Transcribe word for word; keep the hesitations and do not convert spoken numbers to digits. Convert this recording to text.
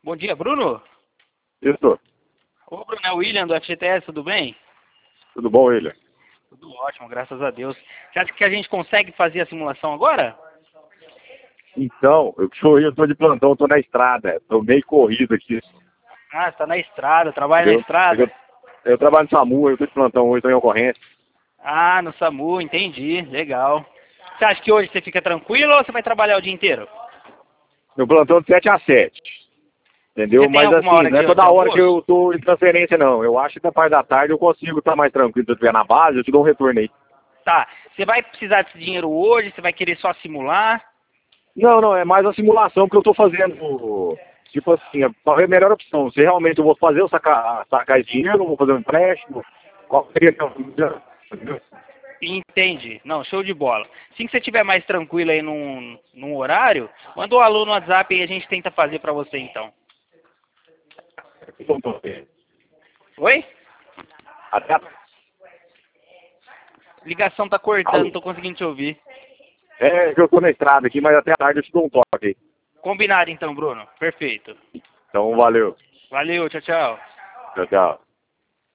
Bom dia, Bruno. Isso. Ô, Bruno, é o William do F G T S, tudo bem? Tudo bom, William? Tudo ótimo, graças a Deus. Você acha que a gente consegue fazer a simulação agora? Então, eu sou eu, tô de plantão, tô na estrada, tô meio corrido aqui. Ah, você tá na estrada, trabalha na Eu, estrada? eu, eu trabalho no SAMU, eu tô de plantão hoje, tô em ocorrência. Ah, no SAMU, entendi, legal. Você acha que hoje você fica tranquilo ou você vai trabalhar o dia inteiro? Meu plantão de sete a sete, entendeu? Você tem Mas alguma assim, hora não é de, de toda hora que almoço? eu tô em transferência, não. Eu acho que da parte da tarde eu consigo estar mais tranquilo. Se eu estiver na base, eu te dou um retorno aí. Tá, você vai precisar desse dinheiro hoje, você vai querer só simular? Não, não, é mais a simulação que eu tô fazendo. Tipo assim, é talvez a melhor opção. Se realmente eu vou fazer eu sacar, sacar esse dinheiro, vou fazer um empréstimo, qual seria a minha... Entende. Não, show de bola. Assim que você estiver mais tranquilo aí num, num horário, manda um alô no WhatsApp e a gente tenta fazer pra você então. Oi? Até a... Ligação tá cortando, não Alô? tô conseguindo te ouvir. É que eu tô na estrada aqui, mas até a tarde eu te dou um toque aí. Combinado então, Bruno. Perfeito. Então, valeu. Valeu, tchau, tchau. Tchau, tchau.